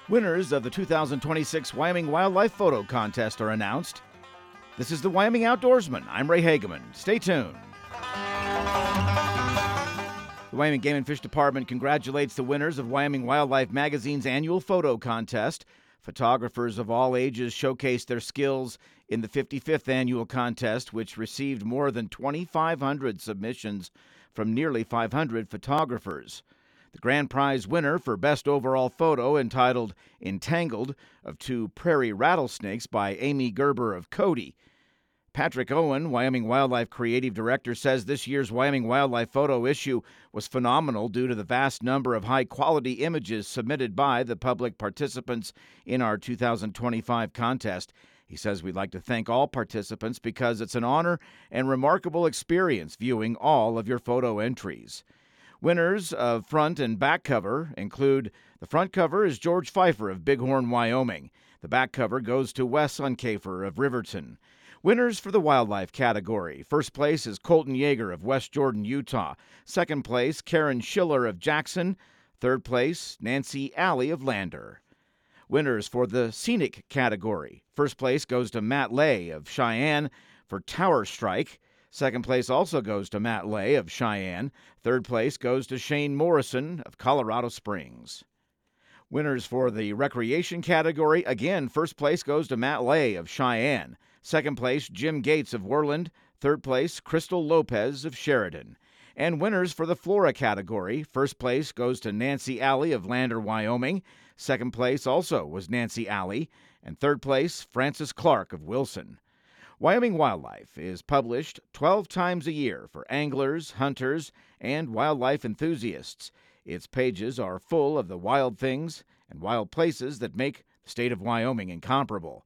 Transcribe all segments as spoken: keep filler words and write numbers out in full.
Winners of the two thousand twenty-six Wyoming Wildlife Photo Contest are announced. This is the Wyoming Outdoorsman. I'm Ray Hageman. Stay tuned. The Wyoming Game and Fish Department congratulates the winners of Wyoming Wildlife Magazine's annual photo contest. Photographers of all ages showcased their skills in the fifty-fifth annual contest, which received more than twenty-five hundred submissions from nearly five hundred photographers. The grand prize winner for Best Overall Photo, entitled Entangled, of Two Prairie Rattlesnakes by Amy Gerber of Cody. Patrick Owen, Wyoming Wildlife Creative Director, says this year's Wyoming Wildlife Photo issue was phenomenal due to the vast number of high-quality images submitted by the public participants in our two thousand twenty-five contest. He says we'd like to thank all participants because it's an honor and remarkable experience viewing all of your photo entries. Winners of front and back cover include: the front cover is George Pfeiffer of Bighorn, Wyoming. The back cover goes to Wes Uncafer of Riverton. Winners for the wildlife category: first place is Colton Yeager of West Jordan, Utah. Second place, Karen Schiller of Jackson. Third place, Nancy Alley of Lander. Winners for the scenic category: first place goes to Matt Lay of Cheyenne for Tower Strike. Second place also goes to Matt Lay of Cheyenne. Third place goes to Shane Morrison of Colorado Springs. Winners for the recreation category: again, first place goes to Matt Lay of Cheyenne. Second place, Jim Gates of Worland. Third place, Crystal Lopez of Sheridan. And winners for the flora category: first place goes to Nancy Alley of Lander, Wyoming. Second place also was Nancy Alley. And third place, Francis Clark of Wilson. Wyoming Wildlife is published twelve times a year for anglers, hunters, and wildlife enthusiasts. Its pages are full of the wild things and wild places that make the state of Wyoming incomparable.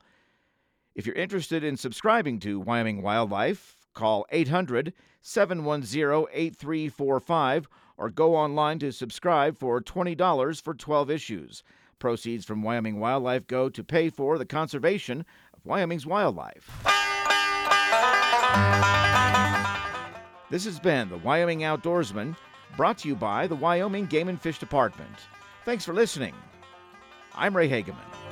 If you're interested in subscribing to Wyoming Wildlife, call eight hundred, seven one zero, eight three four five or go online to subscribe for twenty dollars for twelve issues. Proceeds from Wyoming Wildlife go to pay for the conservation of Wyoming's wildlife. This has been the Wyoming Outdoorsman, brought to you by the Wyoming Game and Fish Department. Thanks for listening. I'm Ray Hageman.